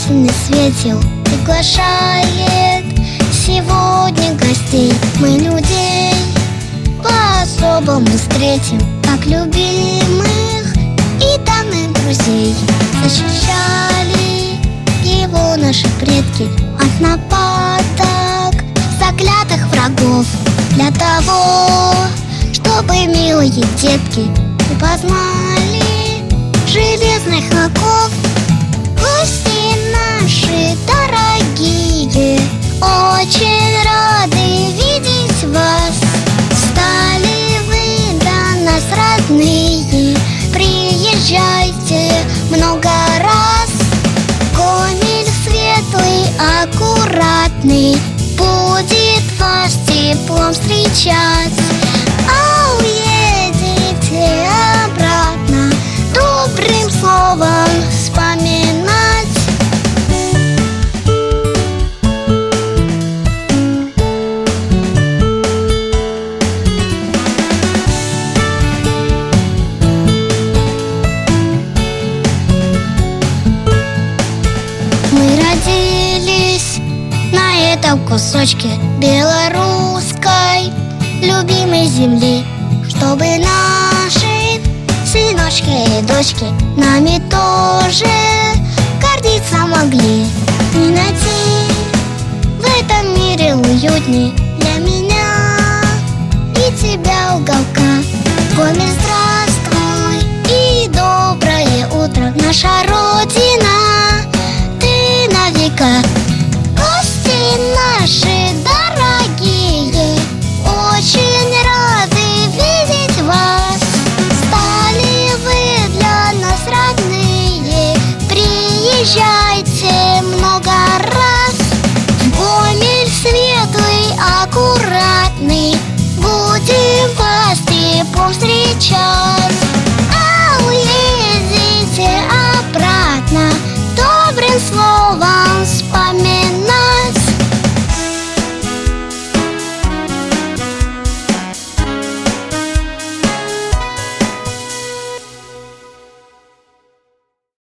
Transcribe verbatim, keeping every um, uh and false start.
ясный светил приглашает сегодня гостей. Мы людей по-особому встретим, как любимых и давних друзей. Защищали его наши предки от нападок заклятых врагов, для того, чтобы милые детки не познали железных оков. Гости наши дорогие, очень рады видеть вас. Стали вы до нас родные, приезжайте много раз. Гомель светлый, аккуратный будет вас теплом встречать. А уедете обратно, добрым словом вспоминать. Мы родились на этом кусочке белорусской любимой земли, чтобы наши сыночки и дочки нами тоже гордиться могли. Не найти в этом мире уютней для меня и тебя уголка. Гомель